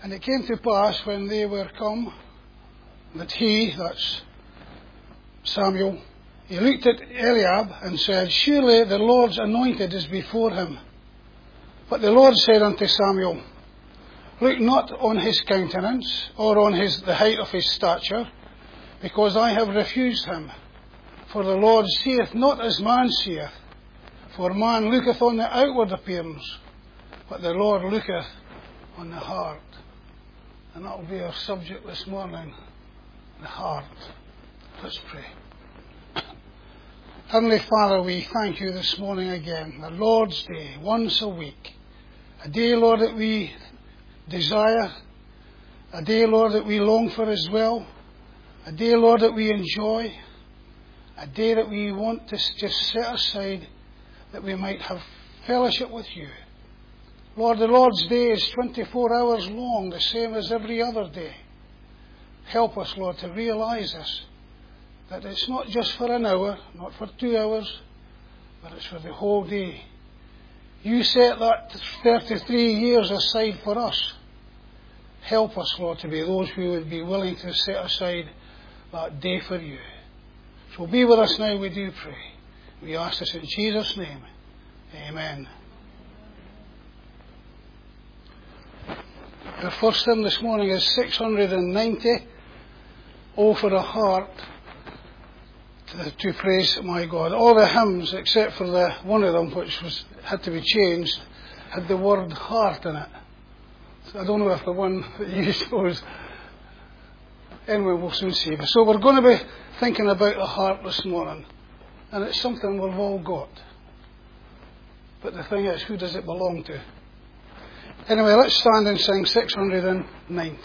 And it came to pass when they were come, that that's Samuel, he looked at Eliab and said, Surely the Lord's anointed is before him. But the Lord said unto Samuel, Look not on his countenance, or on the height of his stature, because I have refused him. For the Lord seeth not as man seeth, for man looketh on the outward appearance, but the Lord looketh on the heart. And that will be our subject this morning, the heart. Let's pray. Heavenly Father, we thank you this morning again, the Lord's Day, once a week. A day, Lord, that we desire. A day, Lord, that we long for as well. A day, Lord, that we enjoy. A day that we want to just set aside that we might have fellowship with you. Lord, the Lord's Day is 24 hours long, the same as every other day. Help us, Lord, to realise this, that it's not just for an hour, not for 2 hours, but it's for the whole day. You set that 33 years aside for us. Help us, Lord, to be those who would be willing to set aside that day for you. So be with us now, we do pray. We ask this in Jesus' name. Amen. The first hymn this morning is 690, Oh for a Heart to Praise My God. All the hymns, except for the one of them, which had to be changed, had the word heart in it. So I don't know if the one that you used was. Anyway, we'll soon see. So we're going to be thinking about the heart this morning. And it's something we've all got. But the thing is, who does it belong to? Anyway, let's stand and sing 690.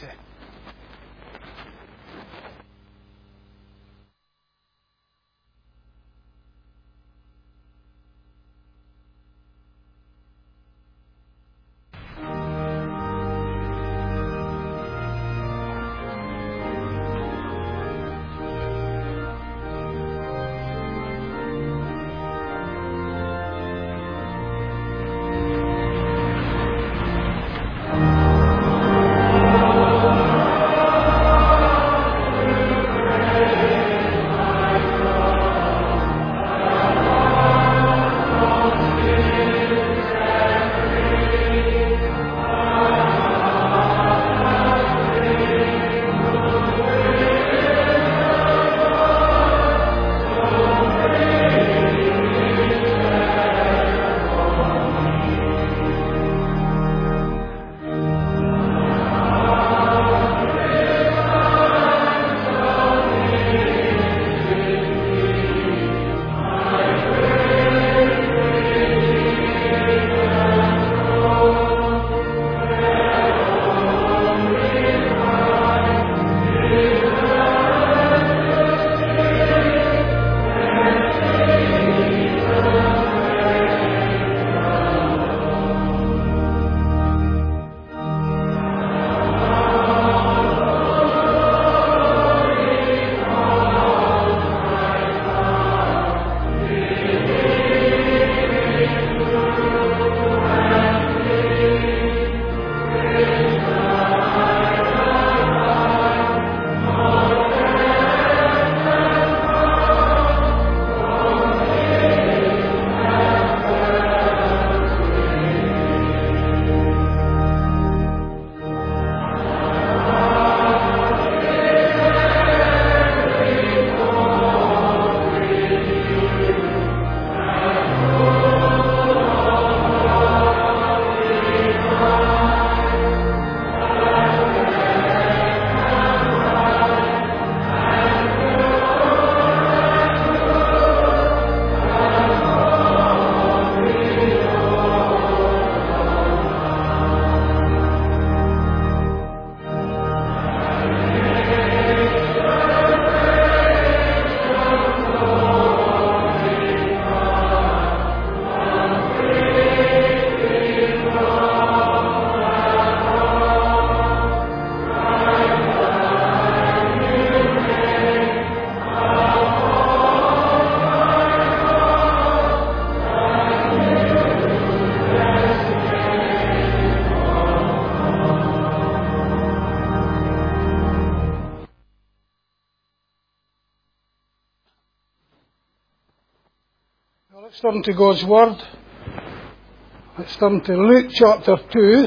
Well, let's turn to God's Word. Let's turn to Luke chapter 2.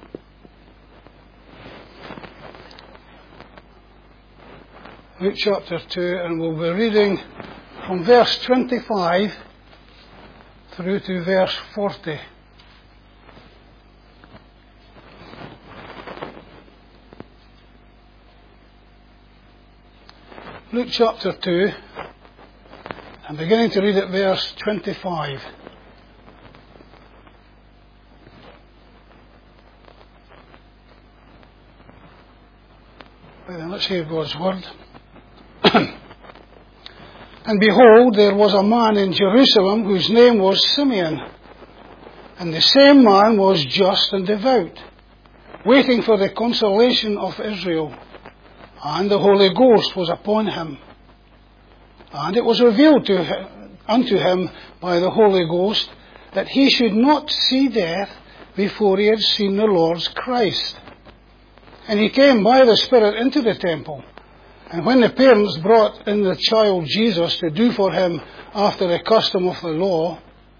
Luke chapter 2, and we'll be reading from verse 25 through to verse 40. Luke chapter 2, I'm beginning to read at verse 25. Well, then, let's hear God's Word. And behold, there was a man in Jerusalem whose name was Simeon. And the same man was just and devout, waiting for the consolation of Israel. And the Holy Ghost was upon him. And it was revealed unto him by the Holy Ghost that he should not see death before he had seen the Lord's Christ. And he came by the Spirit into the temple. And when the parents brought in the child Jesus to do for him after the custom of the law,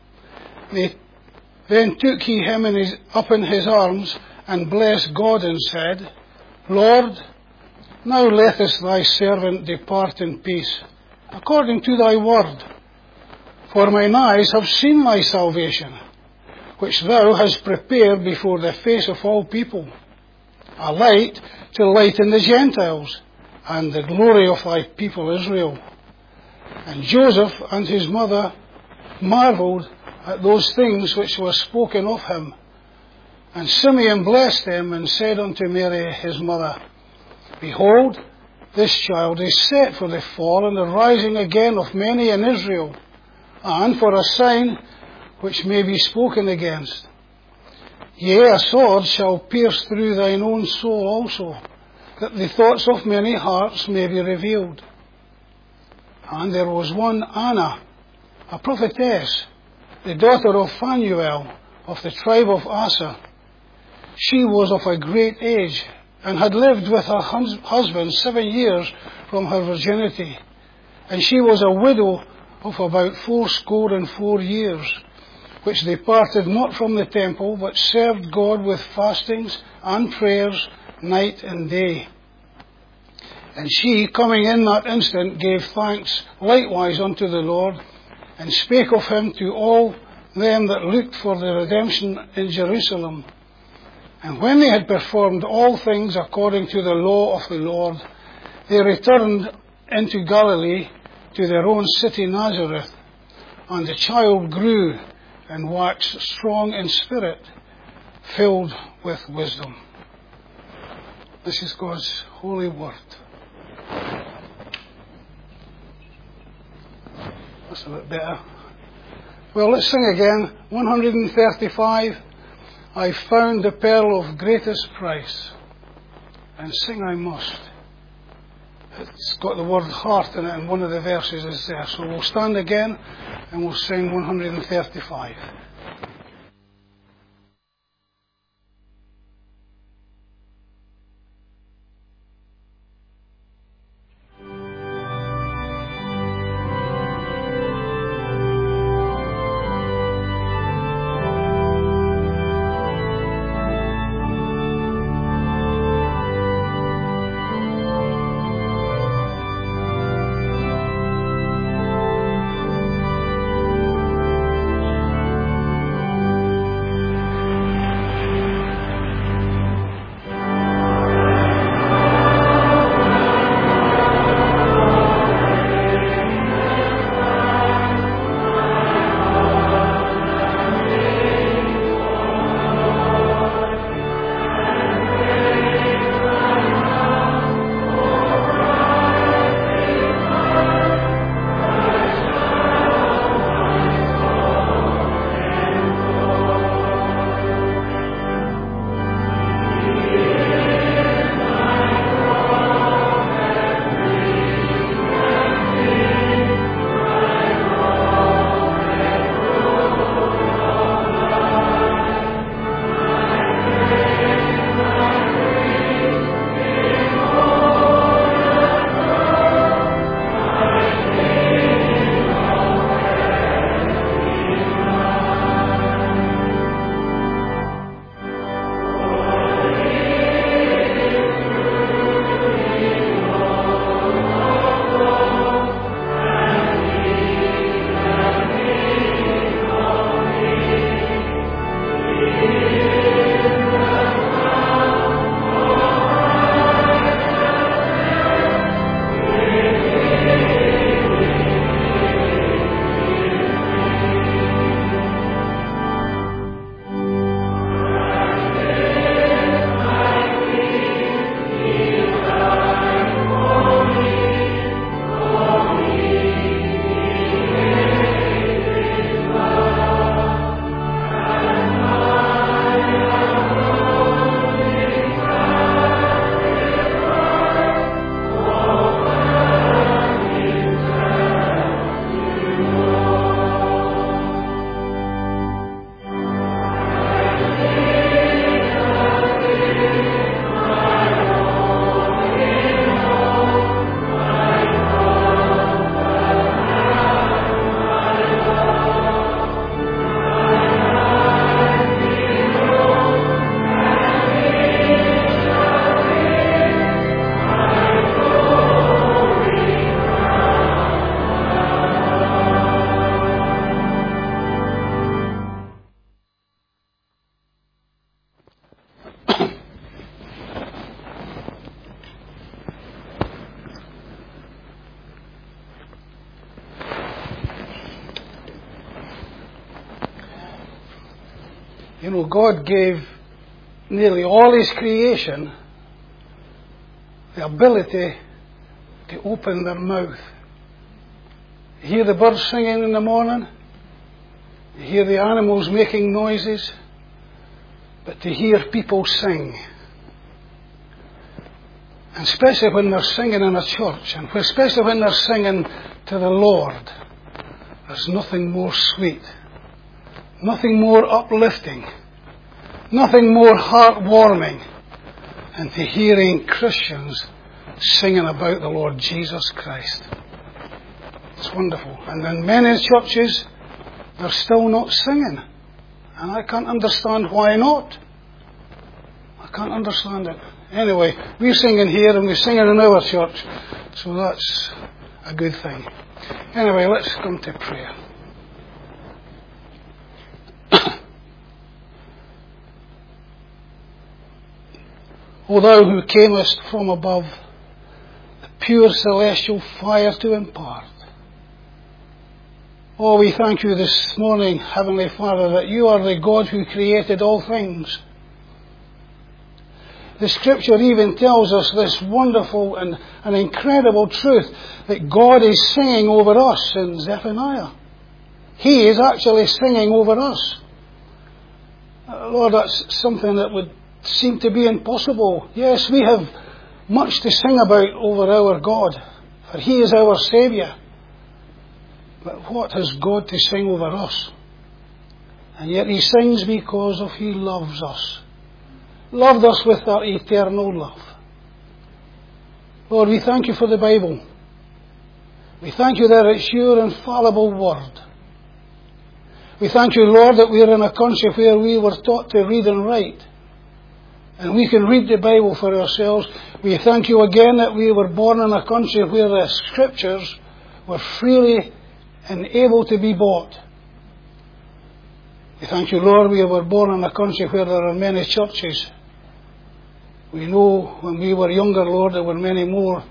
then took he him up in his arms and blessed God and said, Lord, now lettest thy servant depart in peace, according to thy word. For mine eyes have seen thy salvation, which thou hast prepared before the face of all people, a light to lighten the Gentiles, and the glory of thy people Israel. And Joseph and his mother marvelled at those things which were spoken of him. And Simeon blessed them and said unto Mary his mother, Behold, this child is set for the fall and the rising again of many in Israel, and for a sign which may be spoken against. Yea, a sword shall pierce through thine own soul also, that the thoughts of many hearts may be revealed. And there was one Anna, a prophetess, the daughter of Phanuel, of the tribe of Aser. She was of a great age, and had lived with her husband 7 years from her virginity. And she was a widow of about 84 years, which departed not from the temple, but served God with fastings and prayers night and day. And she, coming in that instant, gave thanks likewise unto the Lord, and spake of him to all them that looked for the redemption in Jerusalem. And when they had performed all things according to the law of the Lord, they returned into Galilee to their own city Nazareth. And the child grew and waxed strong in spirit, filled with wisdom. This is God's holy word. That's a bit better. Well, let's sing again. 135. I found the pearl of greatest price. And sing I must. It's got the word heart in it, and one of the verses is there. So we'll stand again and we'll sing 135. You know, God gave nearly all His creation the ability to open their mouth. You hear the birds singing in the morning. You hear the animals making noises. But to hear people sing, and especially when they're singing in a church, and especially when they're singing to the Lord, there's nothing more sweet, nothing more uplifting, nothing more heartwarming than to hearing Christians singing about the Lord Jesus Christ. It's wonderful. And in many churches, they're still not singing. And I can't understand why not. I can't understand it. Anyway, we're singing here and we're singing in our church. So that's a good thing. Anyway, let's come to prayer. O Thou who camest from above, the pure celestial fire to impart. Oh, we thank you this morning, Heavenly Father, that you are the God who created all things. The Scripture even tells us this wonderful and incredible truth that God is singing over us in Zephaniah. He is actually singing over us. Lord, that's something that would seem to be impossible. Yes, we have much to sing about over our God, for He is our Saviour. But what has God to sing over us? And yet He sings because of He loves us. Loved us with that eternal love. Lord, we thank you for the Bible. We thank you that it's your infallible word. We thank you, Lord, that we are in a country where we were taught to read and write. And we can read the Bible for ourselves. We thank you again that we were born in a country where the Scriptures were freely and able to be bought. We thank you, Lord, we were born in a country where there are many churches. We know when we were younger, Lord, there were many more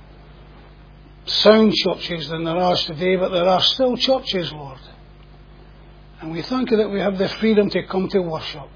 sound churches than there are today, but there are still churches, Lord. And we thank you that we have the freedom to come to worship.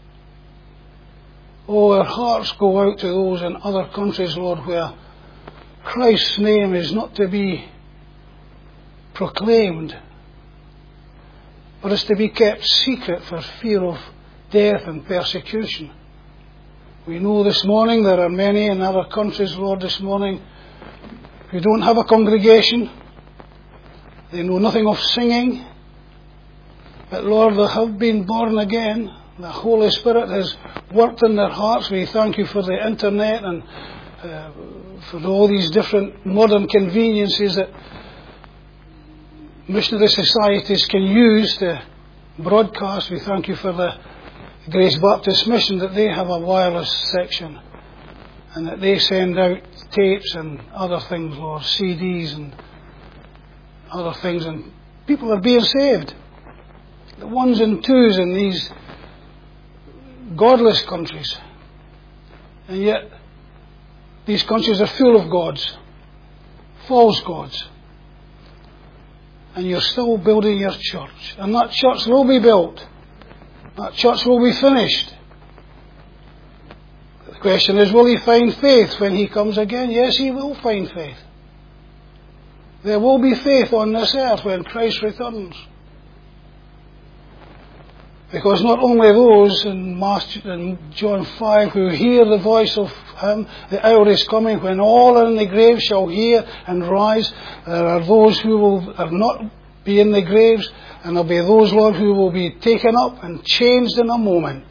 Oh, our hearts go out to those in other countries, Lord, where Christ's name is not to be proclaimed, but is to be kept secret for fear of death and persecution. We know this morning there are many in other countries, Lord, this morning, who don't have a congregation. They know nothing of singing. But Lord, they have been born again. The Holy Spirit has worked in their hearts. We thank you for the internet and for all these different modern conveniences that missionary societies can use to broadcast. We thank you for the Grace Baptist Mission, that they have a wireless section and that they send out tapes and other things, Lord, CDs and other things, and people are being saved. The ones and twos in these godless countries. And yet these countries are full of gods, false gods. And you're still building your church. And that church will be built. That church will be finished. The question is, will he find faith when he comes again? Yes, he will find faith. There will be faith on this earth when Christ returns. Because not only those in John 5 who hear the voice of him, the hour is coming when all in the grave shall hear and rise. There are those who will not be in the graves, and there will be those, Lord, who will be taken up and changed in a moment.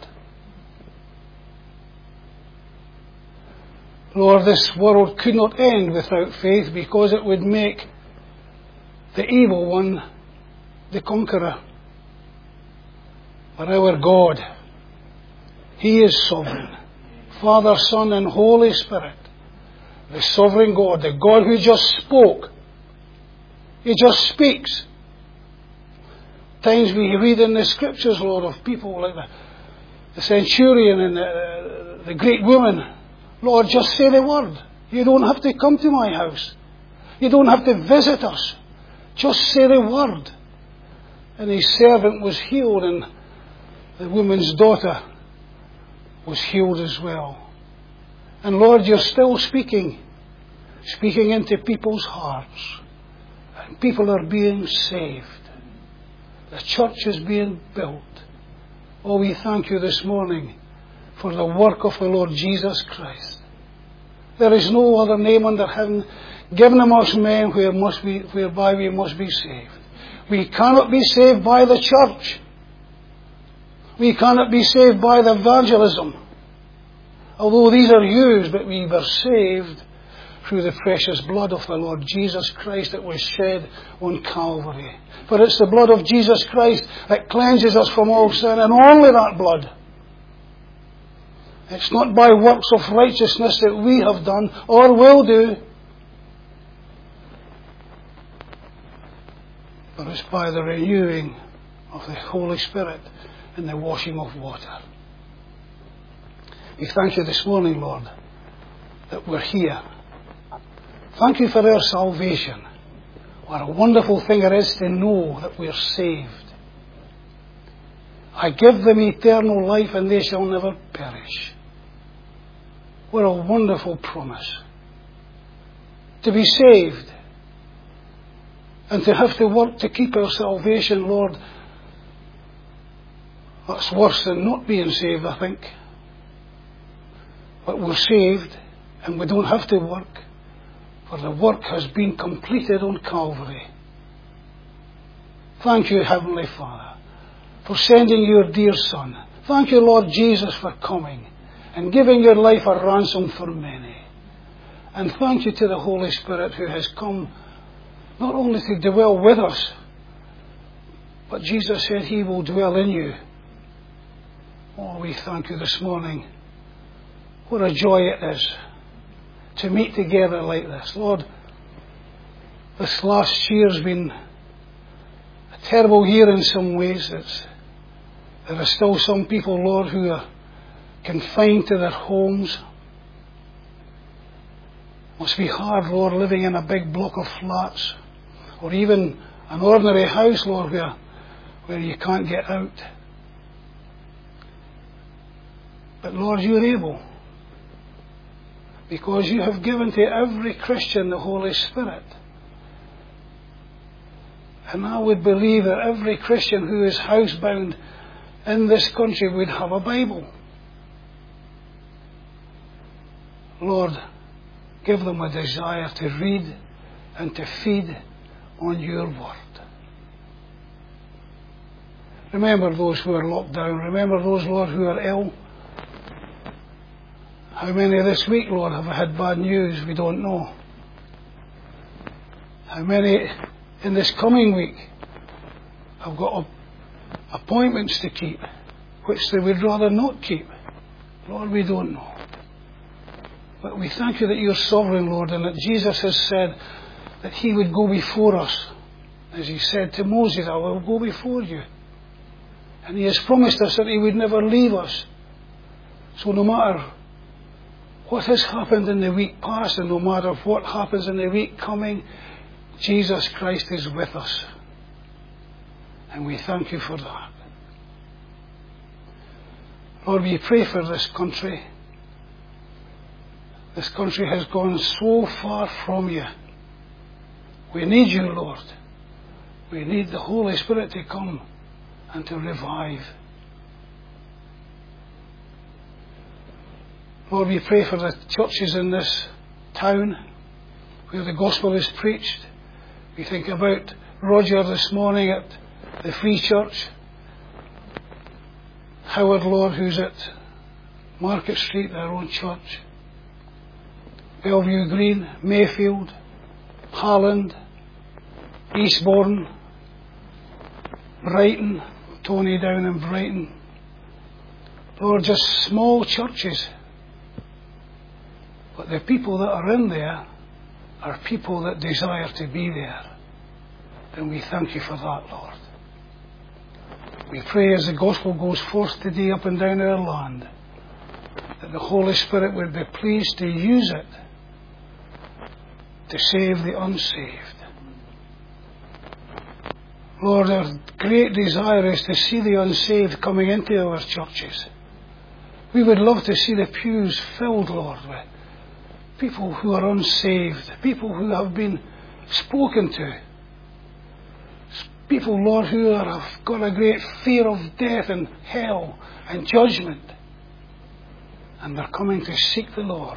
Lord, this world could not end without faith, because it would make the evil one the conqueror. But our God, He is sovereign. Father, Son, and Holy Spirit. The sovereign God, the God who just spoke. He just speaks. Times we read in the Scriptures, Lord, of people like the centurion and the great woman. Lord, just say the word. You don't have to come to my house. You don't have to visit us. Just say the word. And his servant was healed, and the woman's daughter was healed as well. And Lord, you're still speaking into people's hearts. And people are being saved. The church is being built. Oh, we thank you this morning for the work of the Lord Jesus Christ. There is no other name under heaven given amongst men whereby we must be saved. We cannot be saved by the church. We cannot be saved by the evangelism. Although these are used, but we were saved through the precious blood of the Lord Jesus Christ that was shed on Calvary. For it's the blood of Jesus Christ that cleanses us from all sin, and only that blood. It's not by works of righteousness that we have done or will do, but it's by the renewing of the Holy Spirit and the washing of water. We thank you this morning, Lord, that we're here. Thank you for our salvation. What a wonderful thing it is to know that we're saved. I give them eternal life and they shall never perish. What a wonderful promise. To be saved and to have to work to keep our salvation, Lord, that's worse than not being saved, I think. But we're saved and we don't have to work, for the work has been completed on Calvary. Thank you, Heavenly Father, for sending your dear Son. Thank you, Lord Jesus, for coming and giving your life a ransom for many. And thank you to the Holy Spirit who has come not only to dwell with us, but Jesus said he will dwell in you. Oh, we thank you this morning. What a joy it is to meet together like this. Lord, this last year has been a terrible year in some ways. There are still some people, Lord, who are confined to their homes. It must be hard, Lord, living in a big block of flats, or even an ordinary house, Lord, where you can't get out. But Lord, you're able, because you have given to every Christian the Holy Spirit. And I would believe that every Christian who is housebound in this country would have a Bible. Lord, give them a desire to read and to feed on your word. Remember those who are locked down. Remember those, Lord, who are ill. How many this week, Lord, have had bad news? We don't know. How many in this coming week have got appointments to keep, which they would rather not keep? Lord, we don't know. But we thank you that you're sovereign, Lord, and that Jesus has said that he would go before us. As he said to Moses, I will go before you. And he has promised us that he would never leave us. So no matter what has happened in the week past, and no matter what happens in the week coming, Jesus Christ is with us. And we thank you for that. Lord, we pray for this country. This country has gone so far from you. We need you, Lord. We need the Holy Spirit to come and to revive. Lord, we pray for the churches in this town where the gospel is preached. We think about Roger this morning at the Free Church. Howard, Lord, who's at Market Street, their own church. Bellevue Green, Mayfield, Harland, Eastbourne, Brighton, Tony down in Brighton. Lord, just small churches. But the people that are in there are people that desire to be there. And we thank you for that, Lord. We pray as the gospel goes forth today up and down our land, that the Holy Spirit would be pleased to use it to save the unsaved. Lord, our great desire is to see the unsaved coming into our churches. We would love to see the pews filled, Lord, with people who are unsaved, people who have been spoken to, people, Lord, who have got a great fear of death and hell and judgment. And they're coming to seek the Lord,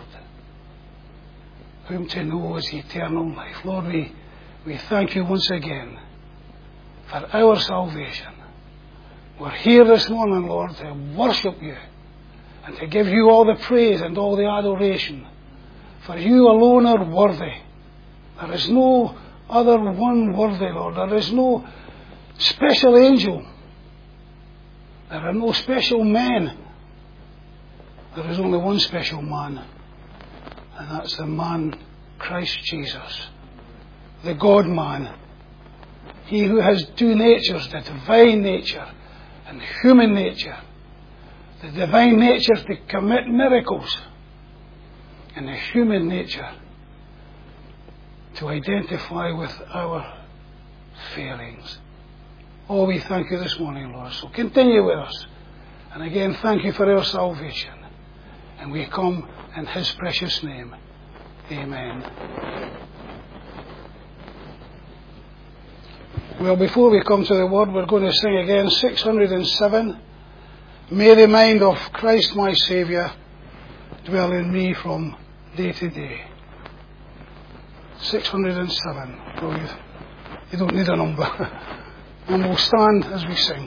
whom to know is eternal life. Lord, we thank you once again for our salvation. We're here this morning, Lord, to worship you and to give you all the praise and all the adoration. For you alone are worthy. There is no other one worthy, Lord. There is no special angel. There are no special men. There is only one special man, and that's the man Christ Jesus, the God-man. He who has two natures, the divine nature and the human nature. The divine nature to commit miracles, and the human nature to identify with our failings. Oh, we thank you this morning, Lord. So continue with us. And again, thank you for our salvation. And we come in his precious name. Amen. Well, before we come to the word, we're going to sing again 607. May the mind of Christ my Saviour dwell in me from day to day. 607. Well, you don't need a number. And we'll stand as we sing.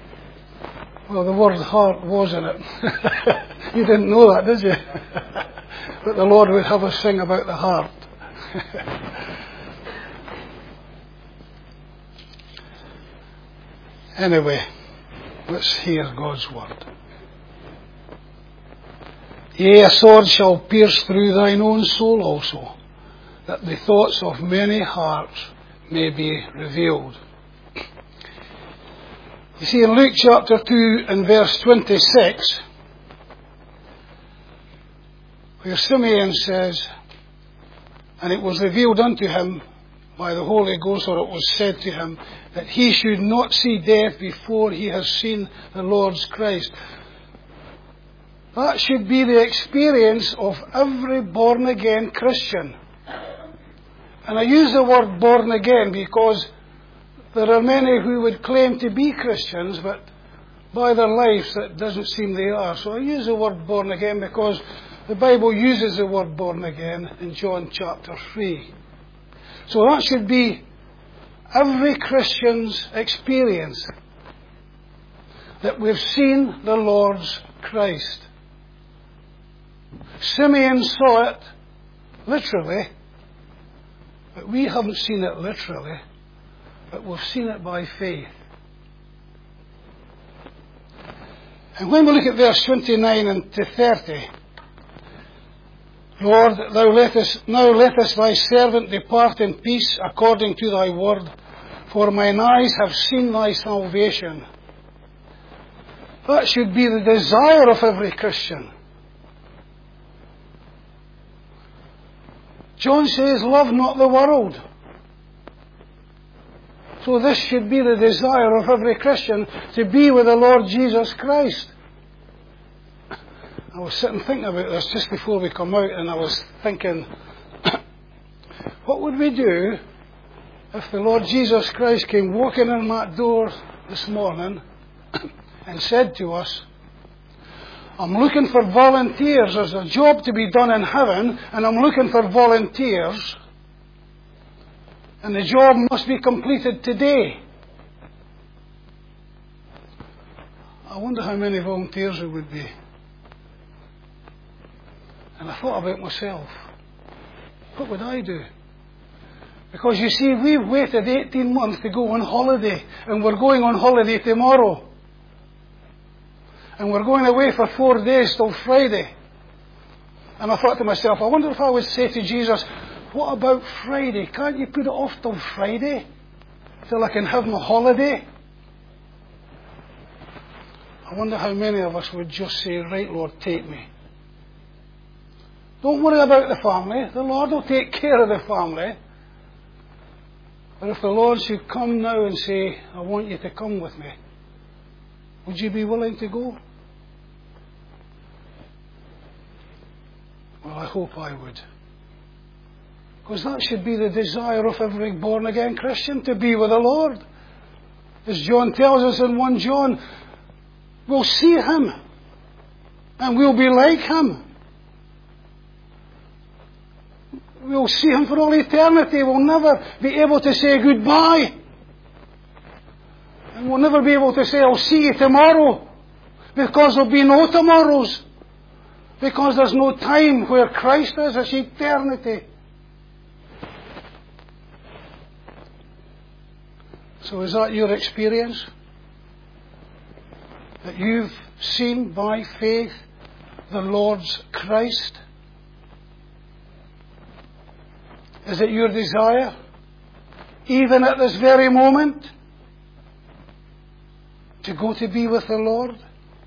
Well, the word heart was in it. You didn't know that, did you? But the Lord would have us sing about the heart. Anyway, let's hear God's word. Yea, a sword shall pierce through thine own soul also, that the thoughts of many hearts may be revealed. You see, in Luke chapter 2 and verse 26, where Simeon says, and it was revealed unto him by the Holy Ghost, or it was said to him, that he should not see death before he has seen the Lord's Christ. That should be the experience of every born-again Christian. And I use the word born again because there are many who would claim to be Christians, but by their lives it doesn't seem they are. So I use the word born again because the Bible uses the word born again in John chapter 3. So that should be every Christian's experience, that we've seen the Lord's Christ. Simeon saw it literally, but we haven't seen it literally, but we've seen it by faith. And when we look at verse 29 and to 30, Lord, now lettest thy servant depart in peace according to thy word, for mine eyes have seen thy salvation. That should be the desire of every Christian. John says, love not the world. So this should be the desire of every Christian, to be with the Lord Jesus Christ. I was sitting thinking about this just before we come out, and I was thinking, what would we do if the Lord Jesus Christ came walking in that door this morning and said to us, I'm looking for volunteers. There's a job to be done in heaven, and I'm looking for volunteers. And the job must be completed today. I wonder how many volunteers there would be. And I thought about myself. What would I do? Because you see, we've waited 18 months to go on holiday, and we're going on holiday tomorrow. And we're going away for 4 days till Friday. And I thought to myself, I wonder if I would say to Jesus, what about Friday? Can't you put it off till Friday? Till I can have my holiday? I wonder how many of us would just say, right, Lord, take me. Don't worry about the family. The Lord will take care of the family. But if the Lord should come now and say, I want you to come with me, would you be willing to go? Well, I hope I would. Because that should be the desire of every born-again Christian, to be with the Lord. As John tells us in 1 John, we'll see Him, and we'll be like Him. We'll see Him for all eternity. We'll never be able to say goodbye. And we'll never be able to say, I'll see you tomorrow. Because there'll be no tomorrows. Because there's no time where Christ is. It's eternity. So is that your experience? That you've seen by faith the Lord's Christ? Is it your desire, even at this very moment, to go to be with the Lord?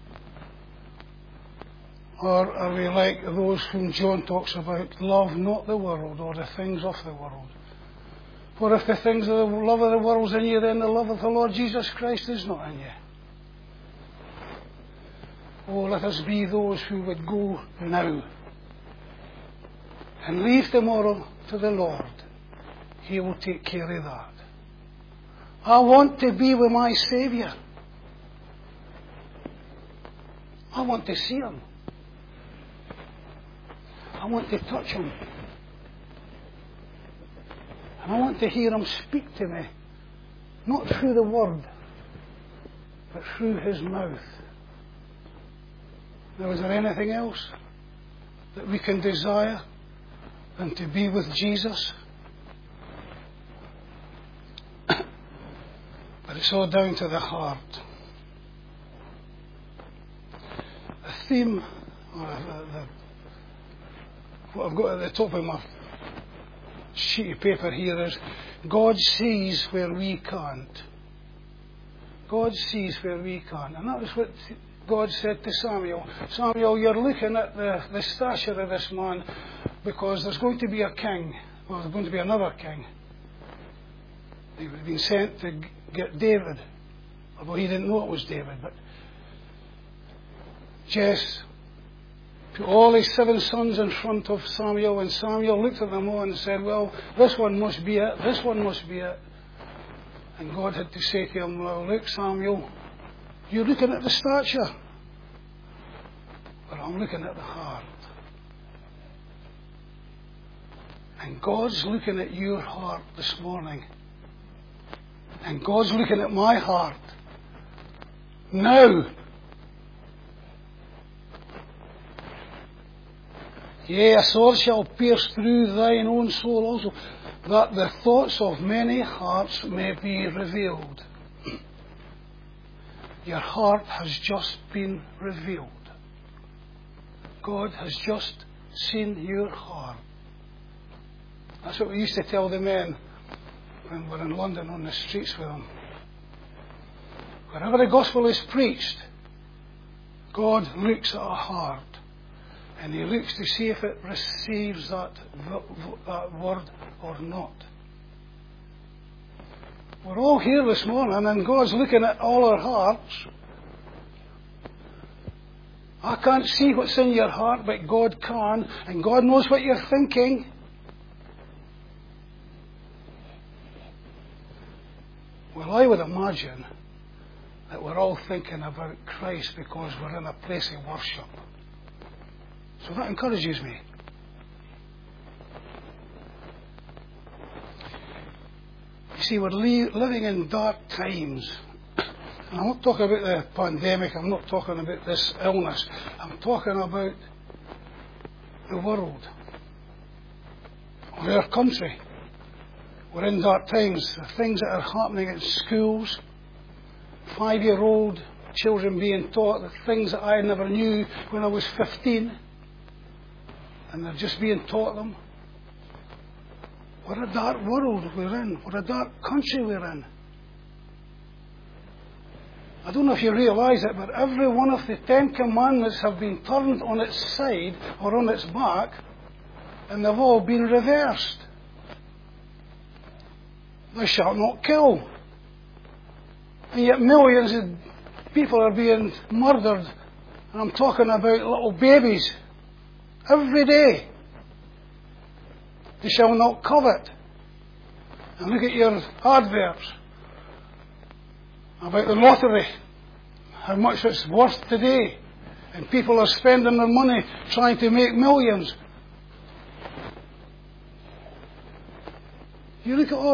Or are we like those whom John talks about, love not the world or the things of the world? For if the things of the love of the world is in you, then the love of the Lord Jesus Christ is not in you. Oh, let us be those who would go now and leave tomorrow to the Lord. He will take care of that. I want to be with my Saviour. I want to see Him. I want to touch Him. And I want to hear Him speak to me. Not through the Word, but through His mouth. Now, is there anything else? that we can desire than to be with Jesus? But it's all down to the heart. The theme, what I've got at the top of my sheet of paper here is, God sees where we can't. God sees where we can't. And that was what God said to Samuel. Samuel, you're looking at the stature of this man because there's going to be a king. Well, there's going to be another king. He was being sent to get David. Although he didn't know it was David. But Jesse put all his 7 sons in front of Samuel, and Samuel looked at them all and said, well, this one must be it, this one must be it. And God had to say to him, well, look, Samuel, you're looking at the stature, but I'm looking at the heart. And God's looking at your heart this morning. And God's looking at my heart now. Yea, a sword shall pierce through thine own soul also, that the thoughts of many hearts may be revealed. Your heart has just been revealed. God has just seen your heart. That's what we used to tell the men when we were in London on the streets with them. Wherever the gospel is preached, God looks at a heart. And he looks to see if it receives that word or not. We're all here this morning and God's looking at all our hearts. I can't see what's in your heart, but God can. And God knows what you're thinking. Well, I would imagine that we're all thinking about Christ because we're in a place of worship. So that encourages me. You see, we're living in dark times. And I'm not talking about the pandemic. I'm not talking about this illness. I'm talking about the world. Or our country. We're in dark times. The things that are happening at schools. 5-year-old children being taught the things that I never knew when I was 15. And they're just being taught them. What a dark world we're in. What a dark country we're in. I don't know if you realise it, but every one of the 10 commandments have been turned on its side or on its back, and they've all been reversed. Thou shalt not kill. And yet millions of people are being murdered. And I'm talking about little babies. Every day. They shall not covet. And look at your adverts about the lottery, how much it's worth today. And people are spending their money trying to make millions. You look at all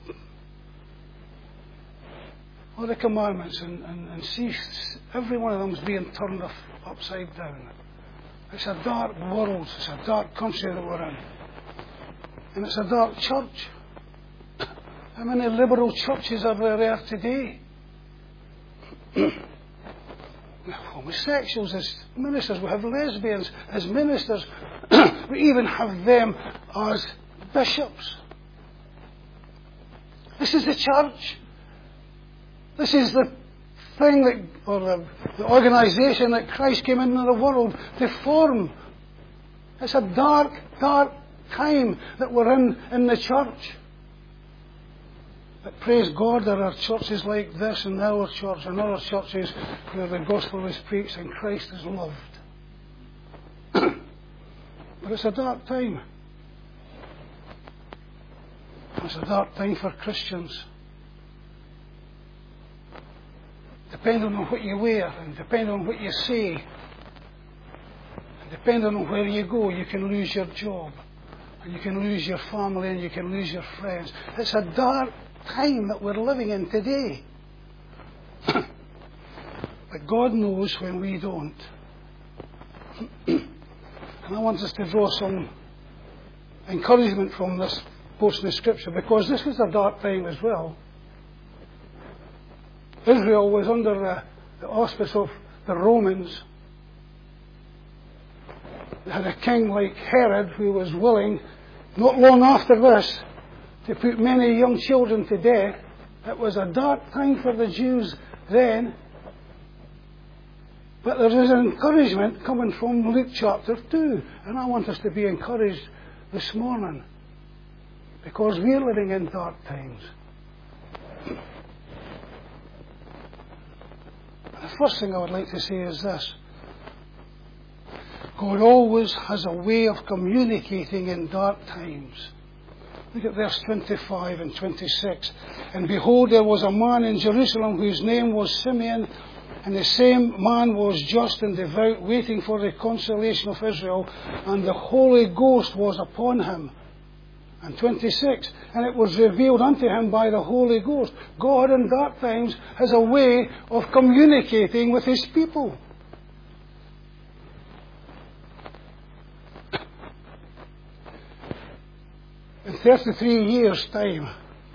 the commandments and see every one of them is being turned upside down. It's a dark world. It's a dark country that we're in. And it's a dark church. How many liberal churches are there today? We have homosexuals as ministers. We have lesbians as ministers. We even have them as bishops. This is the church. This is the thing that, or the organisation that Christ came into the world to form. It's a dark, dark time that we're in the church. But praise God, there are churches like this in our church and other churches where the gospel is preached and Christ is loved. But it's a dark time. It's a dark time for Christians. Depending on what you wear and depending on what you say and depending on where you go, you can lose your job and you can lose your family and you can lose your friends. It's a dark time that we're living in today. But God knows when we don't. And I want us to draw some encouragement from this portion of Scripture, because this was a dark time as well. Israel was under the auspice of the Romans. They had a king like Herod who was willing, not long after this, to put many young children to death. It was a dark time for the Jews then. But there is an encouragement coming from Luke chapter 2. And I want us to be encouraged this morning, because we're living in dark times. The first thing I would like to say is this. God always has a way of communicating in dark times. Look at verse 25 and 26. And behold, there was a man in Jerusalem whose name was Simeon, and the same man was just and devout, waiting for the consolation of Israel, and the Holy Ghost was upon him. And 26, and it was revealed unto him by the Holy Ghost. God in dark times has a way of communicating with his people. In 33 years' time,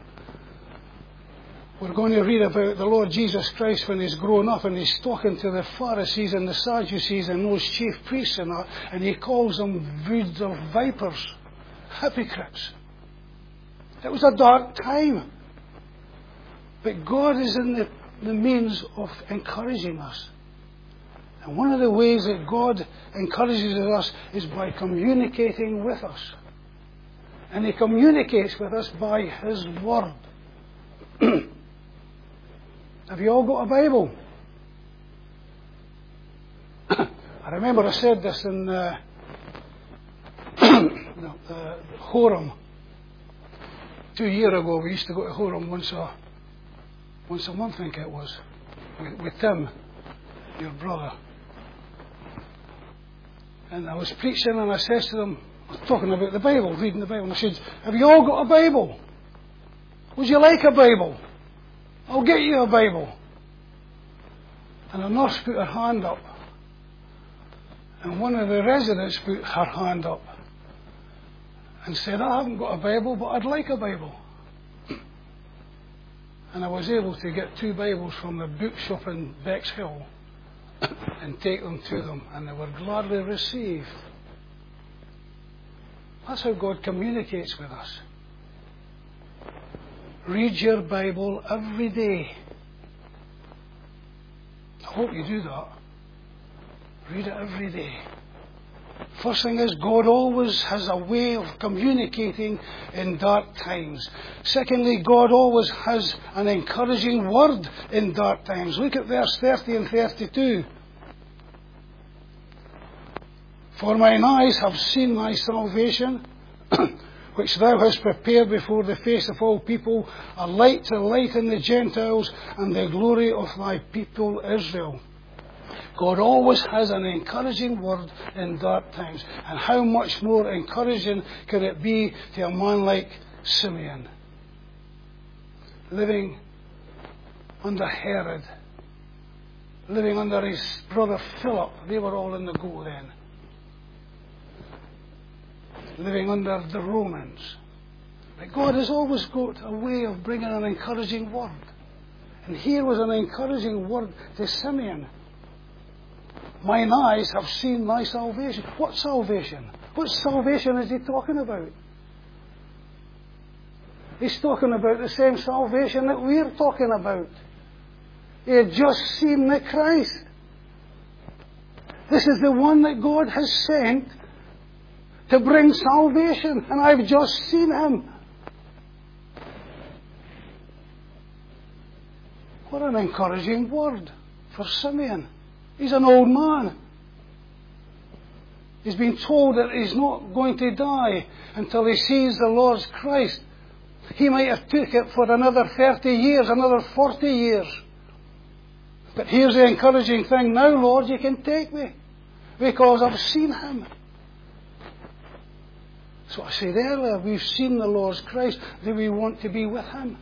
we're going to read about the Lord Jesus Christ when he's grown up, and he's talking to the Pharisees and the Sadducees and those chief priests and that, and he calls them broods of vipers, hypocrites. It was a dark time. But God is in the means of encouraging us. And one of the ways that God encourages us is by communicating with us. And he communicates with us by his word. Have you all got a Bible? I remember I said this in Horham. 2 years ago, we used to go to Horham once a month, I think it was, with Tim, your brother. And I was preaching, and I said to them, I was talking about the Bible, reading the Bible, and I said, have you all got a Bible? Would you like a Bible? I'll get you a Bible. And a nurse put her hand up, and one of the residents put her hand up and said, I haven't got a Bible, but I'd like a Bible. And I was able to get 2 Bibles from the bookshop in Bexhill and take them to them, and they were gladly received. That's how God communicates with us. Read your Bible every day. I hope you do that. Read it every day. First thing is, God always has a way of communicating in dark times. Secondly, God always has an encouraging word in dark times. Look at verse 30 and 32. For mine eyes have seen thy salvation, which thou hast prepared before the face of all people, a light to lighten the Gentiles, and the glory of thy people Israel. God always has an encouraging word in dark times. And how much more encouraging could it be to a man like Simeon, living under Herod, living under his brother Philip. They were all in the go then. Living under the Romans. But God has always got a way of bringing an encouraging word. And here was an encouraging word to Simeon. Mine eyes have seen thy salvation. What salvation? What salvation is he talking about? He's talking about the same salvation that we're talking about. He had just seen the Christ. This is the one that God has sent to bring salvation, and I've just seen him. What an encouraging word for Simeon. He's an old man. He's been told that he's not going to die until he sees the Lord's Christ. He might have took it for another 30 years, another 40 years. But here's the encouraging thing. Now, Lord, you can take me, because I've seen him. So I said earlier, we've seen the Lord's Christ. Do we want to be with him?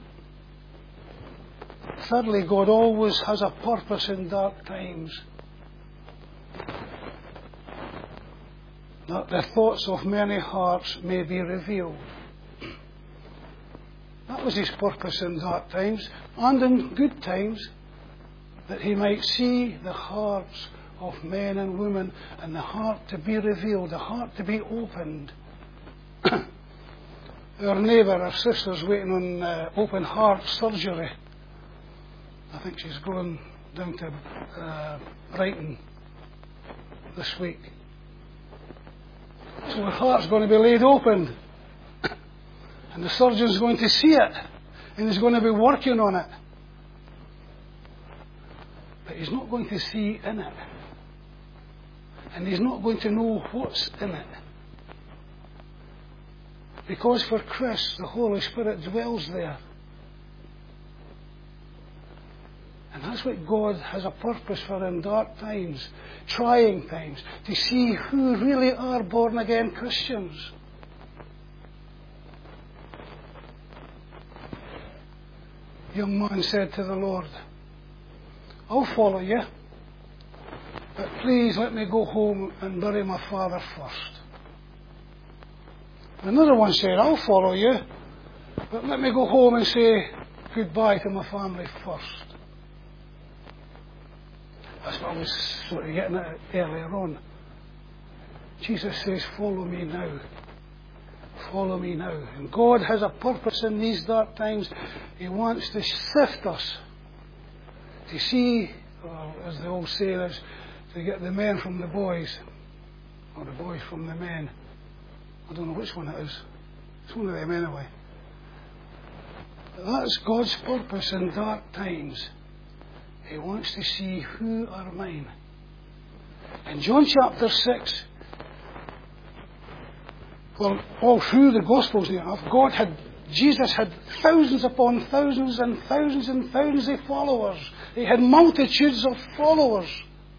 Thirdly, God always has a purpose in dark times. that the thoughts of many hearts may be revealed. That was his purpose in dark times and in good times, that he might see the hearts of men and women, and the heart to be revealed, the heart to be opened. Our neighbour, our sister's waiting on open heart surgery. I think she's going down to Brighton this week. So her heart's going to be laid open. And the surgeon's going to see it. And he's going to be working on it. But he's not going to see in it. And he's not going to know what's in it. Because for Chris, the Holy Spirit dwells there. And that's what God has a purpose for in dark times, trying times, to see who really are born-again Christians. A young man said to the Lord, I'll follow you, but please let me go home and bury my father first. Another one said, I'll follow you, but let me go home and say goodbye to my family first. That's what I was sort of getting at earlier on. Jesus says, follow me now. Follow me now. And God has a purpose in these dark times. He wants to sift us, to see, or as the old saying is, to get the men from the boys, or the boys from the men. I don't know which one it is. It's one of them anyway. That's God's purpose in dark times. He wants to see who are mine. In John chapter 6, well, all through the Gospels now, Jesus had thousands upon thousands and thousands and thousands of followers. He had multitudes of followers.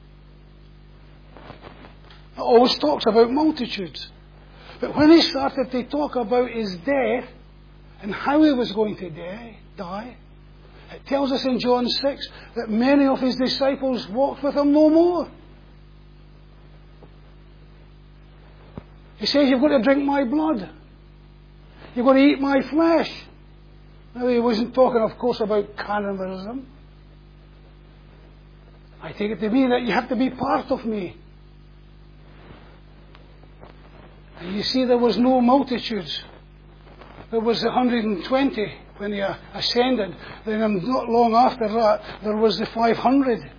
It always talks about multitudes. But when he started to talk about his death and how he was going to die, it tells us in John 6 that many of his disciples walked with him no more. He says, you've got to drink my blood. You've got to eat my flesh. Now, he wasn't talking, of course, about cannibalism. I take it to mean that you have to be part of me. And you see, there was no multitudes. There was 120 when he ascended. Then not long after that, there was the 500.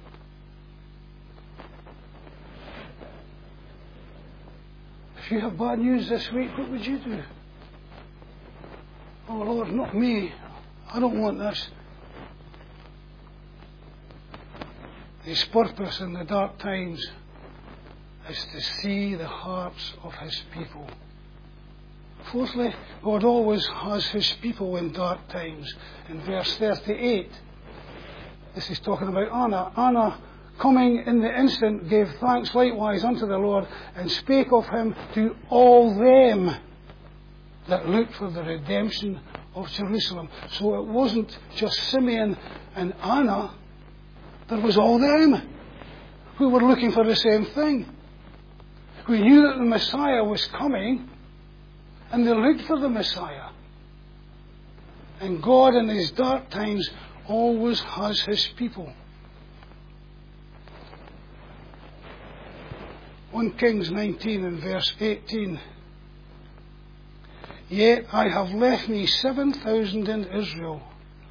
If you have bad news this week, what would you do? Oh Lord, not me. I don't want this. His purpose in the dark times is to see the hearts of his people. Fourthly, God always has his people in dark times. In verse 38, this is talking about Anna. Anna, coming in the instant, gave thanks likewise unto the Lord, and spake of him to all them that looked for the redemption of Jerusalem. So it wasn't just Simeon and Anna. There was all them who were looking for the same thing. Who knew that the Messiah was coming, and they looked for the Messiah. And God in his dark times always has his people. 1 Kings 19 and verse 18. Yet I have left me 7,000 in Israel.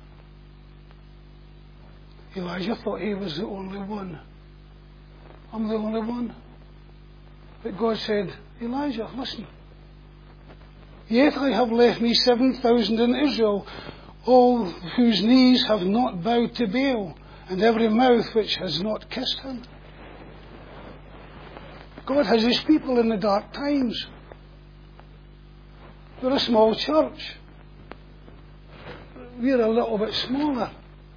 Elijah thought he was the only one. I'm the only one. But God said, Elijah, listen. Yet I have left me 7,000 in Israel, all whose knees have not bowed to Baal, and every mouth which has not kissed him. God has his people in the dark times. We're a small church. We're a little bit smaller.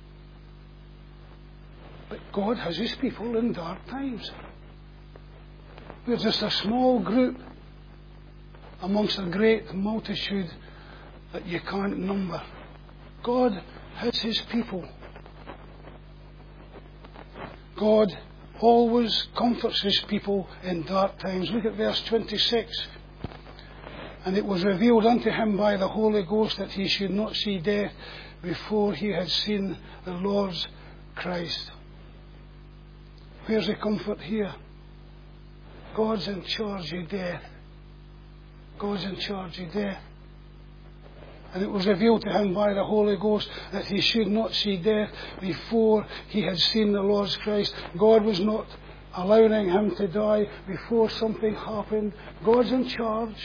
But God has his people in dark times. We're just a small group amongst a great multitude that you can't number. God has his people. God always comforts his people in dark times. Look at verse 26. And it was revealed unto him by the Holy Ghost that he should not see death before he had seen the Lord's Christ. Where's the comfort here? God's in charge of death. God's in charge of death. And it was revealed to him by the Holy Ghost that he should not see death before he had seen the Lord's Christ. God was not allowing him to die before something happened. God's in charge.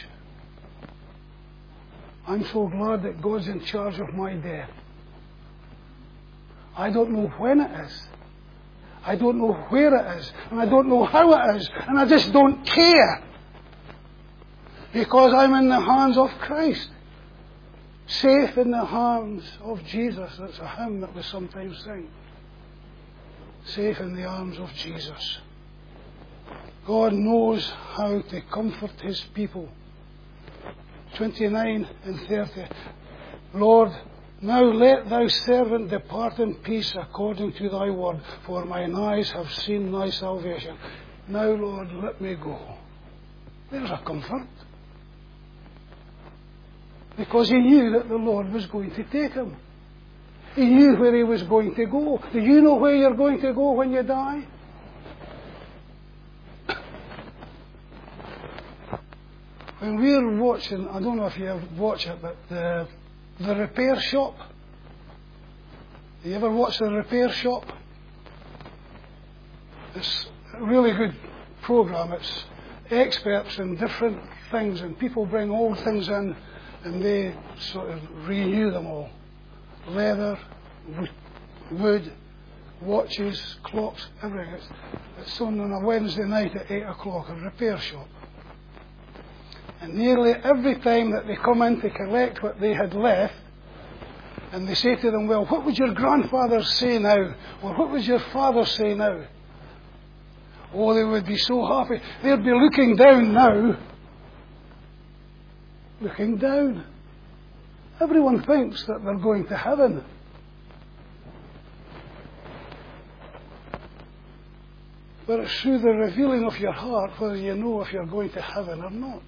I'm so glad that God's in charge of my death. I don't know when it is. I don't know where it is. And I don't know how it is. And I just don't care. Because I'm in the hands of Christ. Safe in the hands of Jesus. That's a hymn that we sometimes sing. Safe in the arms of Jesus. God knows how to comfort his people. 29 and 30. Lord, now let thy servant depart in peace according to thy word, for mine eyes have seen thy salvation. Now, Lord, let me go. There's a comfort. Because he knew that the Lord was going to take him. He knew where he was going to go. Do you know where you're going to go when you die? When we're watching, I don't know if you ever watch it, but the Repair Shop. You ever watch the Repair Shop? It's a really good program. It's experts in different things, and people bring old things in and they sort of renew them all. Leather, wood, watches, clocks, everything. It's on a Wednesday night at 8 o'clock, a Repair Shop. And nearly every time that they come in to collect what they had left, and they say to them, well, what would your grandfather say now? Or what would your father say now? Oh, they would be so happy. They'd be looking down now. Looking down. Everyone thinks that they're going to heaven. But it's through the revealing of your heart whether you know if you're going to heaven or not.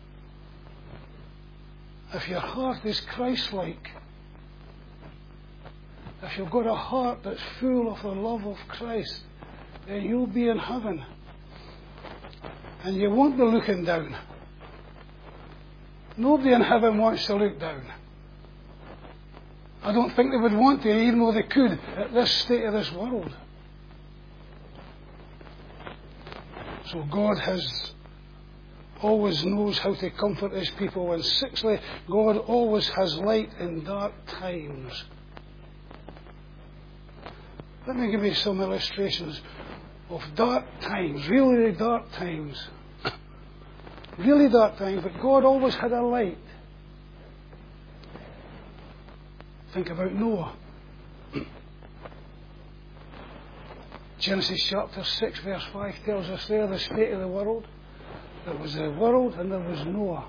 If your heart is Christ-like, if you've got a heart that's full of the love of Christ, then you'll be in heaven. And you won't be looking down. Nobody in heaven wants to look down. I don't think they would want to, even though they could, at this state of this world. So God always knows how to comfort his people. And sixthly, God always has light in dark times. Let me give you some illustrations of dark times, really dark times. Really dark times, but God always had a light. Think about Noah. Genesis chapter 6 verse 5 tells us there the state of the world. There was a world and there was Noah.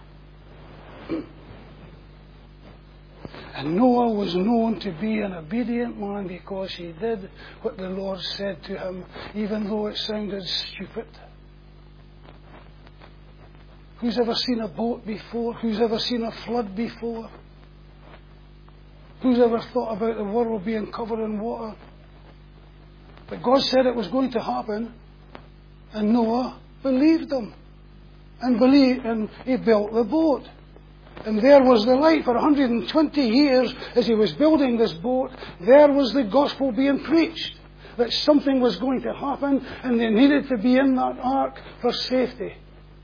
And Noah was known to be an obedient man because he did what the Lord said to him, even though it sounded stupid. Who's ever seen a boat before? Who's ever seen a flood before? Who's ever thought about the world being covered in water? But God said it was going to happen, and Noah believed him. And he built the boat. And there was the light for 120 years as he was building this boat. There was the gospel being preached, that something was going to happen and they needed to be in that ark for safety.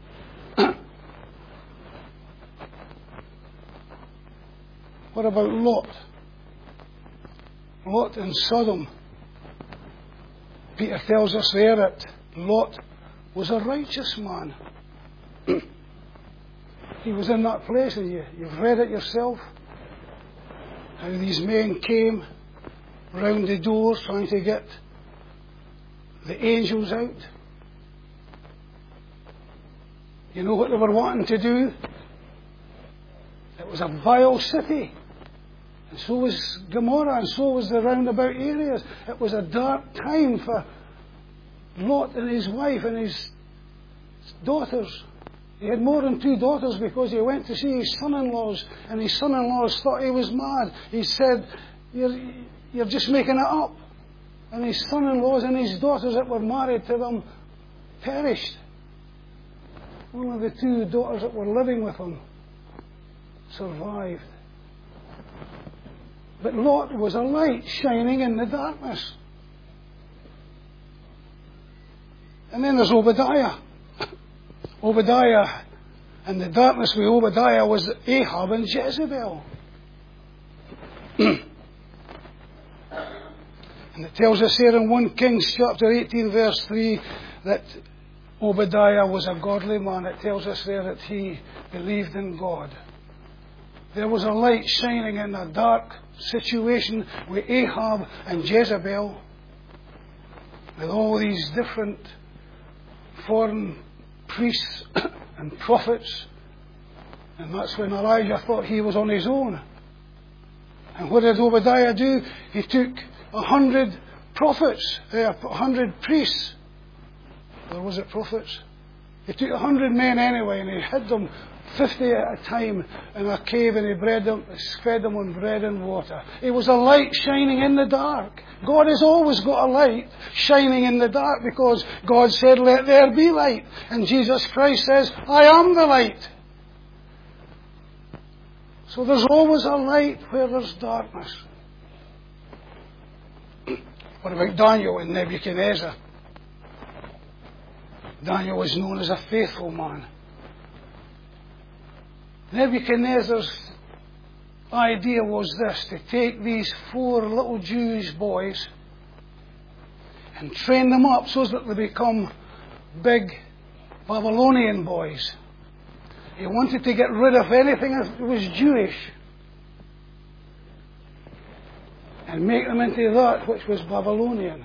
What about Lot? Lot in Sodom. Peter tells us there that Lot was a righteous man. He was in that place, and you've read it yourself. How these men came round the doors trying to get the angels out. You know what they were wanting to do? It was a vile city. And so was Gomorrah, and so was the roundabout areas. It was a dark time for Lot and his wife and his daughters. He had more than 2 daughters because he went to see his son-in-laws, and his son-in-laws thought he was mad. He said, you're just making it up. And his son-in-laws and his daughters that were married to them perished. Only the 2 daughters that were living with him survived. But Lot was a light shining in the darkness. And then there's Obadiah. Obadiah, and the darkness with Obadiah was Ahab and Jezebel. And it tells us here in 1 Kings chapter 18 verse 3 that Obadiah was a godly man. It tells us there that he believed in God. There was a light shining in a dark situation with Ahab and Jezebel, with all these different foreign priests and prophets. And that's when Elijah thought he was on his own. And what did Obadiah do? He took 100 prophets, 100 priests. Or was it prophets? He took 100 men anyway, and he hid them 50 at a time in a cave, and he fed them on bread and water. It was a light shining in the dark. God has always got a light shining in the dark, because God said, let there be light. And Jesus Christ says, I am the light. So there's always a light where there's darkness. What about Daniel and Nebuchadnezzar? Daniel was known as a faithful man. Nebuchadnezzar's idea was this, to take these 4 little Jewish boys and train them up so that they become big Babylonian boys. He wanted to get rid of anything that was Jewish and make them into that which was Babylonian.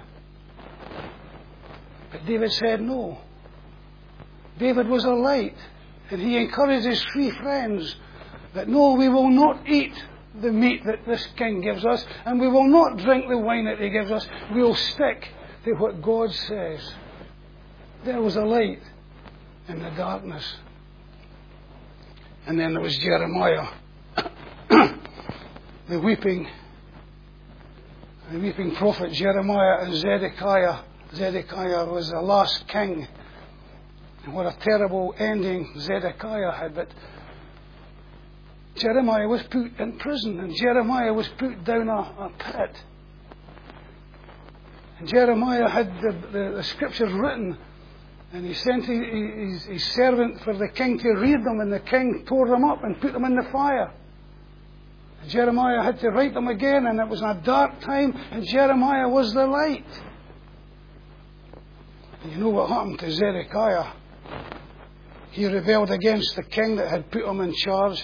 But David said no. David was a light, and he encouraged his 3 friends that no, we will not eat the meat that this king gives us, and we will not drink the wine that he gives us. We'll stick to what God says. There was a light in the darkness. And then there was Jeremiah, the weeping prophet Jeremiah, and Zedekiah. Zedekiah was the last king. And what a terrible ending Zedekiah had. But Jeremiah was put in prison, and Jeremiah was put down a pit. And Jeremiah had the scriptures written, and he sent his servant for the king to read them, and the king tore them up and put them in the fire. And Jeremiah had to write them again, and it was in a dark time, and Jeremiah was the light. And you know what happened to Zedekiah? He rebelled against the king that had put him in charge.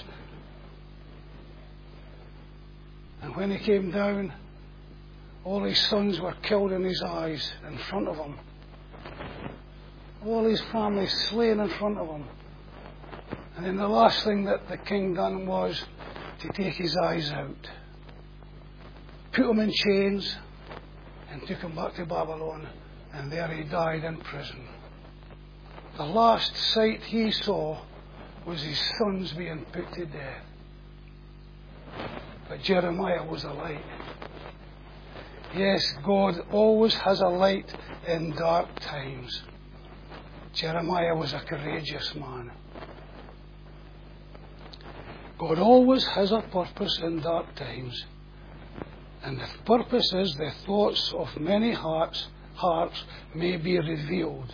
And when he came down, all his sons were killed in his eyes in front of him. All his family slain in front of him. And then the last thing that the king done was to take his eyes out, put him in chains, and took him back to Babylon. And there he died in prison. The last sight he saw was his sons being put to death. But Jeremiah was a light. Yes, God always has a light in dark times. Jeremiah was a courageous man. God always has a purpose in dark times. And the purpose is the thoughts of many hearts may be revealed.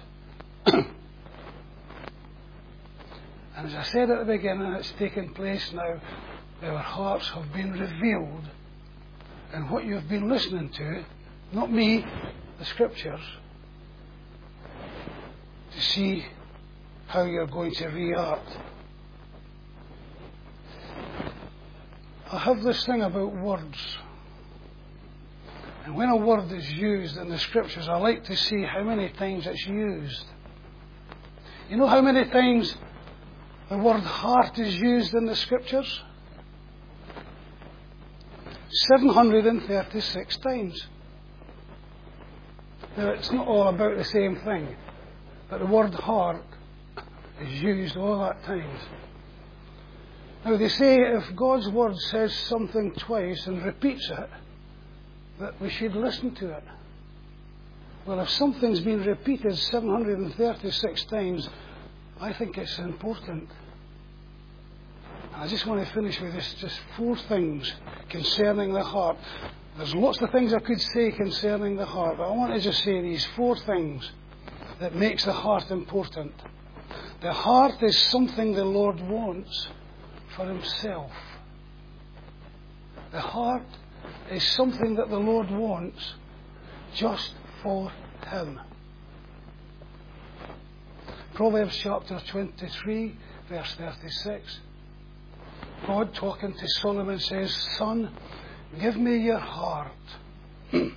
And as I said at the beginning, it's taken place now. Our hearts have been revealed. And what you've been listening to, not me, the scriptures, to see how you're going to react. I have this thing about words. And when a word is used in the scriptures, I like to see how many times it's used. You know how many times the word heart is used in the scriptures? 736 times. Now, it's not all about the same thing, but the word heart is used all that times. Now, they say if God's word says something twice and repeats it, that we should listen to it. Well, if something's been repeated 736 times, I think it's important. I just want to finish with this, just 4 things concerning the heart. There's lots of things I could say concerning the heart, but I want to just say these 4 things that makes the heart important. The heart is something the Lord wants for himself. The heart is something that the Lord wants just for him. Proverbs chapter 23, verse 36. God talking to Solomon says, "Son, give me your heart." He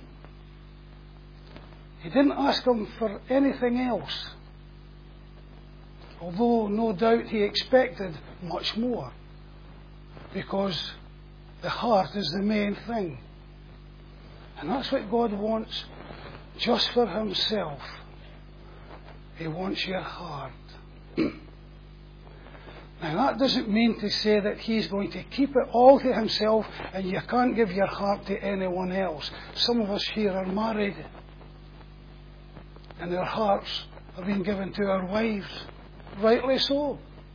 didn't ask him for anything else, although no doubt he expected much more, because the heart is the main thing. And that's what God wants just for himself. He wants your heart. Now, that doesn't mean to say that he's going to keep it all to himself and you can't give your heart to anyone else. Some of us here are married and our hearts have been given to our wives. Rightly so.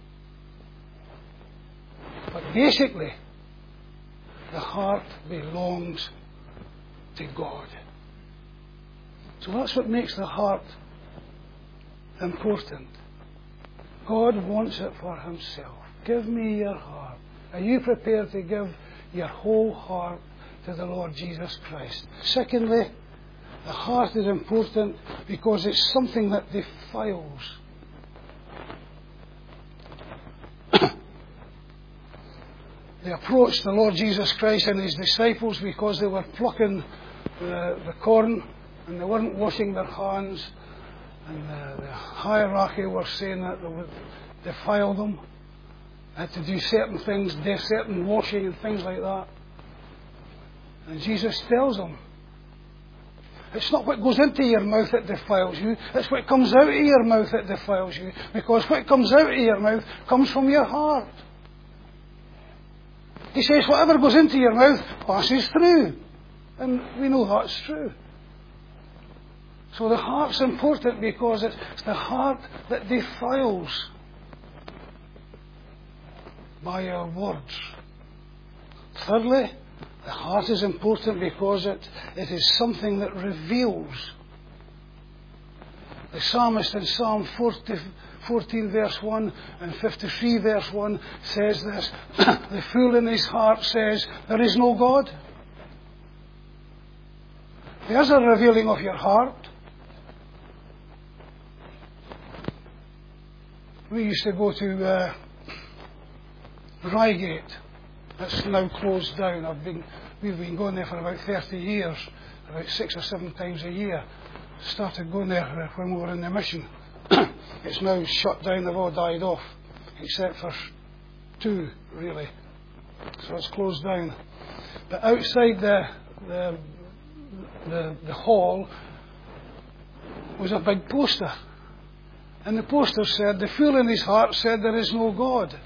But basically, the heart belongs to God. So that's what makes the heart important. God wants it for himself. Give me your heart. Are you prepared to give your whole heart to the Lord Jesus Christ? Secondly, the heart is important because it's something that defiles. They approached the Lord Jesus Christ and his disciples because they were plucking the corn and they weren't washing their hands. And the hierarchy were saying that they would defile them. They had to do certain things, do certain washing and things like that. And Jesus tells them, it's not what goes into your mouth that defiles you, it's what comes out of your mouth that defiles you. Because what comes out of your mouth comes from your heart. He says whatever goes into your mouth passes through. And we know that's true. So the heart's important because it's the heart that defiles by our words. Thirdly, the heart is important because it is something that reveals. The psalmist in Psalm 14 verse 1 and 53 verse 1 says this, the fool in his heart says, there is no God. There's a revealing of your heart. We used to go to Reigate. It's now closed down. We've been going there for about 30 years, about 6 or 7 times a year. Started going there when we were in the mission. It's now shut down. They've all died off, except for 2, really. So it's closed down. But outside the hall was a big poster. And the poster said, the fool in his heart said there is no God.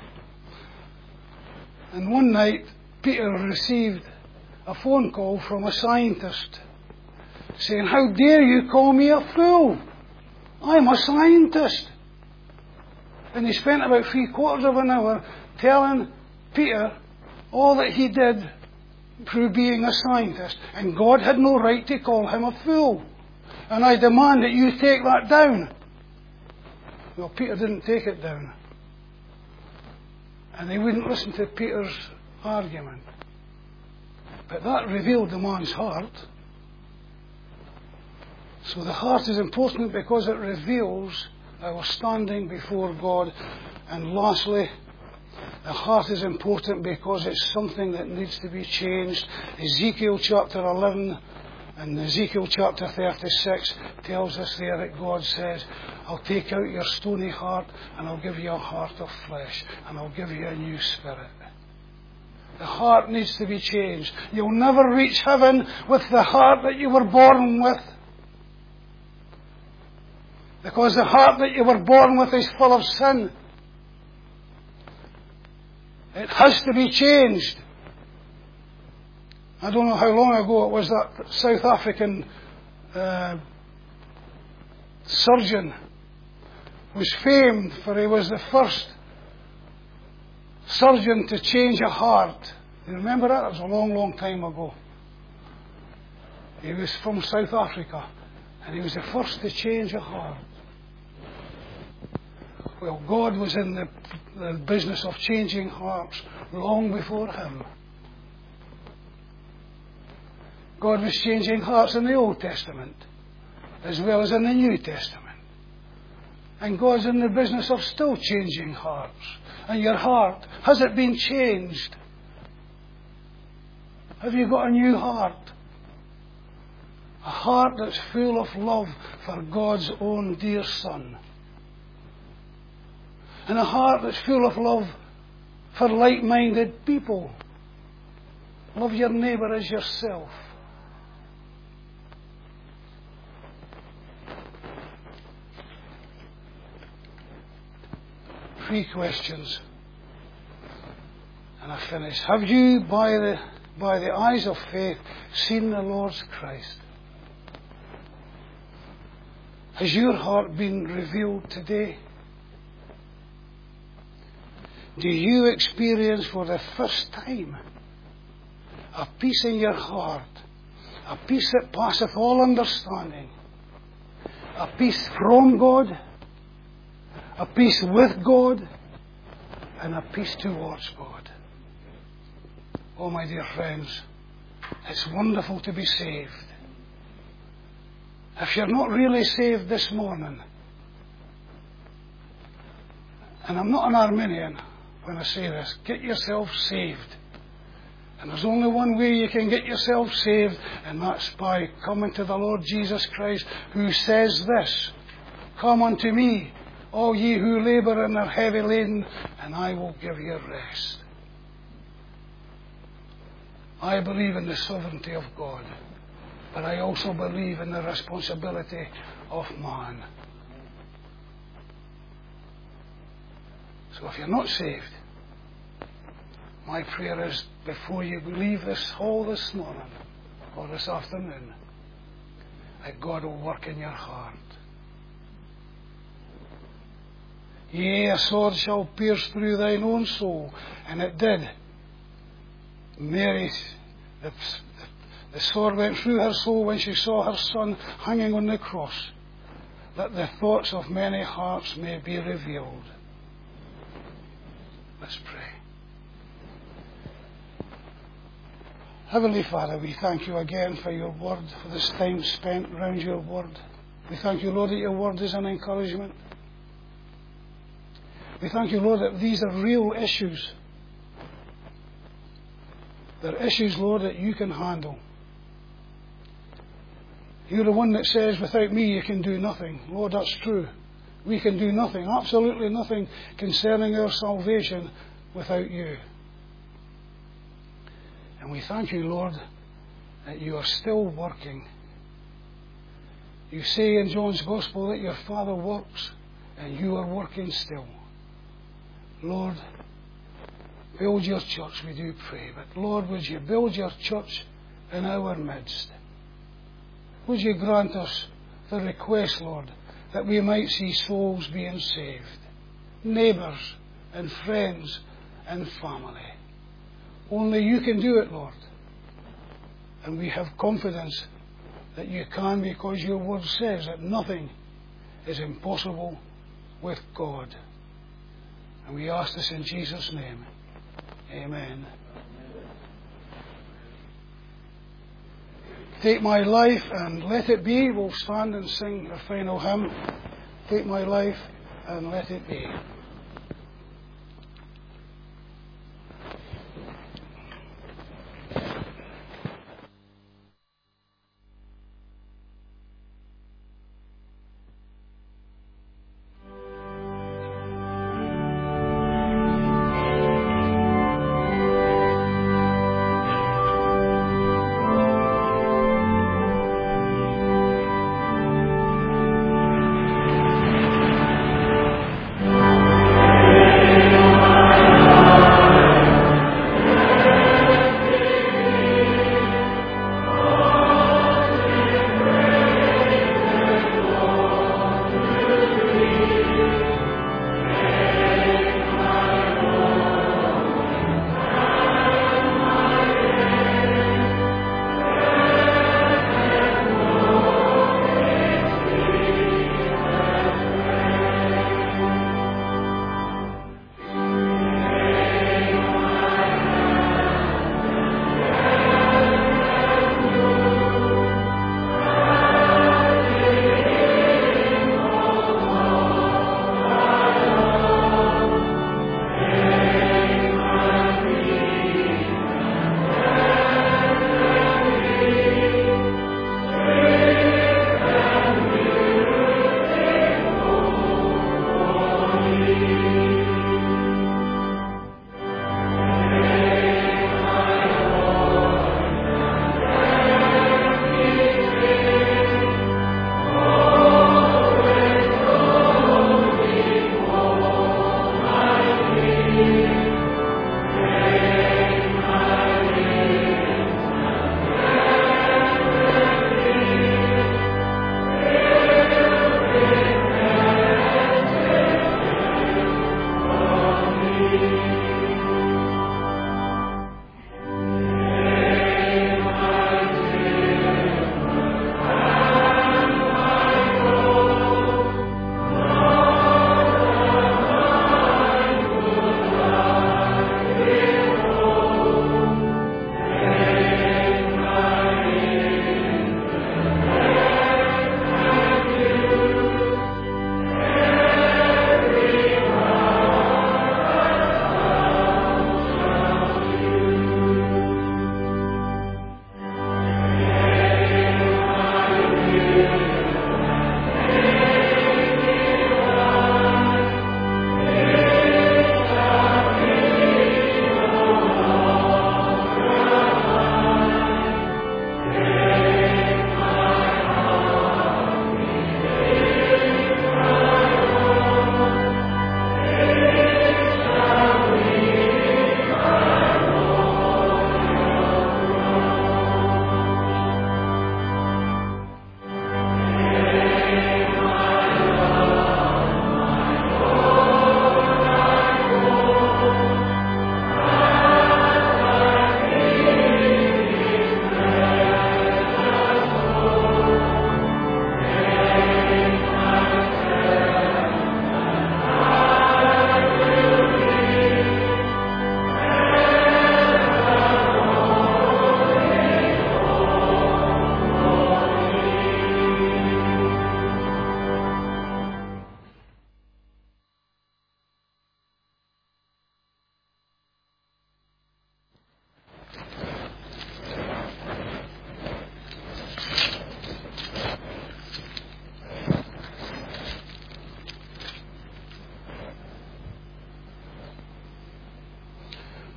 And one night, Peter received a phone call from a scientist saying, how dare you call me a fool? I'm a scientist. And he spent about 3/4 of an hour telling Peter all that he did through being a scientist. And God had no right to call him a fool. And I demand that you take that down. Well, Peter didn't take it down. And they wouldn't listen to Peter's argument. But that revealed the man's heart. So the heart is important because it reveals our standing before God. And lastly, the heart is important because it's something that needs to be changed. Ezekiel chapter 11 and Ezekiel chapter 36 tells us there that God says, I'll take out your stony heart and I'll give you a heart of flesh and I'll give you a new spirit. The heart needs to be changed. You'll never reach heaven with the heart that you were born with. Because the heart that you were born with is full of sin. It has to be changed. I don't know how long ago it was that South African surgeon was famed for he was the first surgeon to change a heart. You remember that? It was a long, long time ago. He was from South Africa, and he was the first to change a heart. Well, God was in the business of changing hearts long before him. God was changing hearts in the Old Testament as well as in the New Testament. And God's in the business of still changing hearts. And your heart, has it been changed? Have you got a new heart? A heart that's full of love for God's own dear Son. And a heart that's full of love for like-minded people. Love your neighbour as yourself. 3 questions. And I finish. Have you, by the eyes of faith, seen the Lord's Christ? Has your heart been revealed today? Do you experience for the first time a peace in your heart, a peace that passeth all understanding, a peace from God, a peace with God, and a peace towards God? Oh, my dear friends, it's wonderful to be saved. If you're not really saved this morning, and I'm not an Arminian when I say this, get yourself saved. And there's only one way you can get yourself saved, and that's by coming to the Lord Jesus Christ, who says this: "Come unto me, all ye who labour and are heavy laden, and I will give you rest." I believe in the sovereignty of God, but I also believe in the responsibility of man. So if you're not saved, my prayer is, before you leave this hall this morning or this afternoon, that God will work in your heart. Yea, a sword shall pierce through thine own soul. And it did. Mary, the sword went through her soul when she saw her Son hanging on the cross, that the thoughts of many hearts may be revealed. Let's pray. Heavenly Father, we thank you again for your word, for this time spent around your word. We thank you, Lord, that your word is an encouragement. We thank you, Lord, that these are real issues. They're issues, Lord, that you can handle. You're the one that says, without me you can do nothing. Lord, that's true. We can do nothing, absolutely nothing concerning our salvation without you. And we thank you, Lord, that you are still working. You say in John's Gospel that your Father works and you are working still. Lord, build your church, we do pray. But Lord, would you build your church in our midst? Would you grant us the request, Lord, that we might see souls being saved, neighbours and friends and family. Only you can do it, Lord. And we have confidence that you can, because your word says that nothing is impossible with God. And we ask this in Jesus' name. Amen. Take my life and let it be. We'll stand and sing a final hymn. Take my life and let it be.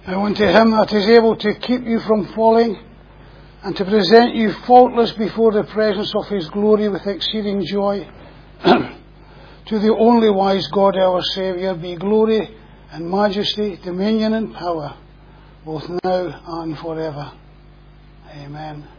Now unto him that is able to keep you from falling, and to present you faultless before the presence of his glory with exceeding joy, to the only wise God our Saviour be glory and majesty, dominion and power, both now and forever. Amen.